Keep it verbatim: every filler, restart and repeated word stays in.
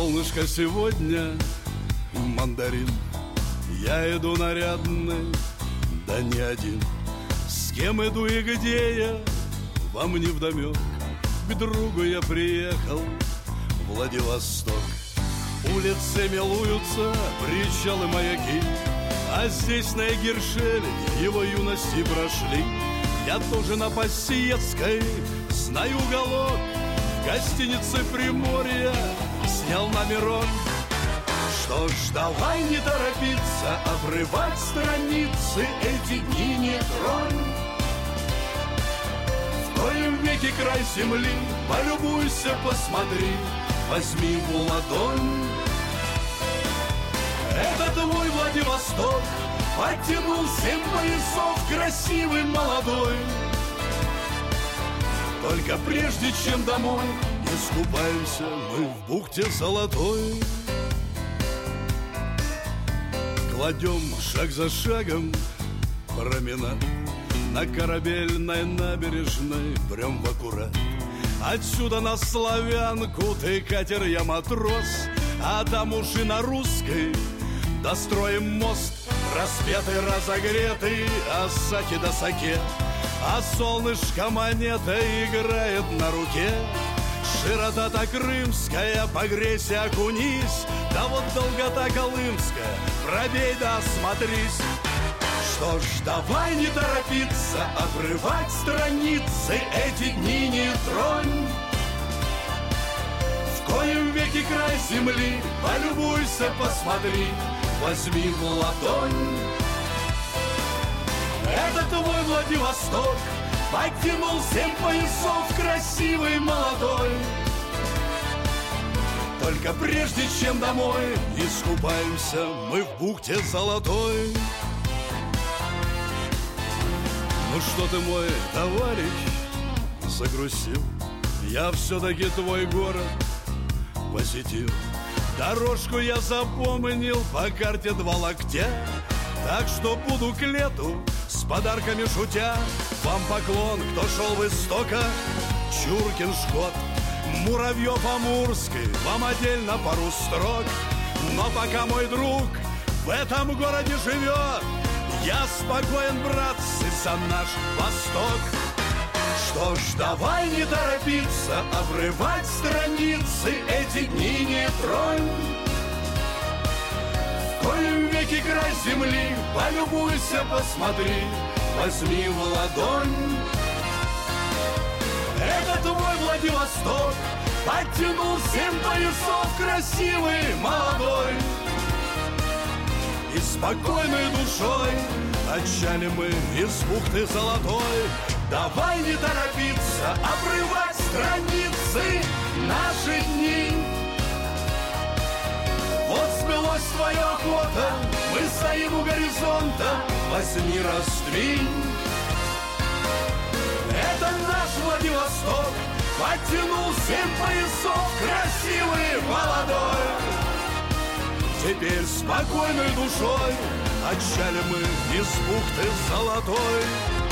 Солнышко сегодня мандарин. Я иду нарядный, да не один. С кем иду и где я, вам не вдомек. К другу я приехал, Владивосток. Улицы милуются, причалы, маяки, а здесь на Егершеле его юности прошли. Я тоже на Пассиетской знаю уголок, в гостинице Приморья снял номерок. Что ж, давай не торопиться, обрывать страницы, эти дни не тронь. В коем веке край земли, полюбуйся, посмотри, возьми в ладонь. Это твой Владивосток, подтянул семь поясов, красивый, молодой. Только прежде чем домой искупаемся мы в бухте золотой. Кладем шаг за шагом променад, на корабельной набережной прям в аккурат. Отсюда на Славянку ты катер, я матрос, а там уж и на русской достроим мост. Распетый, разогретый, асаки да саке, а солнышко монета играет на руке. Широта-то крымская, погрейся, окунись, да вот долгота колымская, пробей да осмотрись. Что ж, давай не торопиться, обрывать страницы, эти дни не тронь. В коем веке край земли, полюбуйся, посмотри, возьми в ладонь. Это твой Владивосток, подтянул семь поясов, красивый, молодой. Только прежде чем домой искупаемся мы в бухте золотой. Ну что ты, мой товарищ, загрустил? Я все-таки твой город посетил. Дорожку я запомнил по карте два локтя, так что буду к лету с подарками шутя. Вам поклон, кто шел в истоках, Чуркин, Шкот, Муравьев-Амурский, вам отдельно пару строк. Но пока мой друг в этом городе живет, я спокоен, братцы, за наш Восток. Что ж, давай не торопиться, обрывать страницы, эти дни не тронь. В коем веке край земли, полюбуйся, посмотри, возьми в ладонь. Это твой Владивосток, подтянул семь поясов, красивый, молодой. И спокойной душой отчали мы из бухты золотой. Давай не торопиться, обрывать страницы, наши дни. Вот сбылось твоя охота, мы стоим у горизонта, возьми, раздвинь. Это наш Владивосток, подтянул семь поясов, красивый, молодой. Теперь спокойной душой отчали мы из бухты золотой.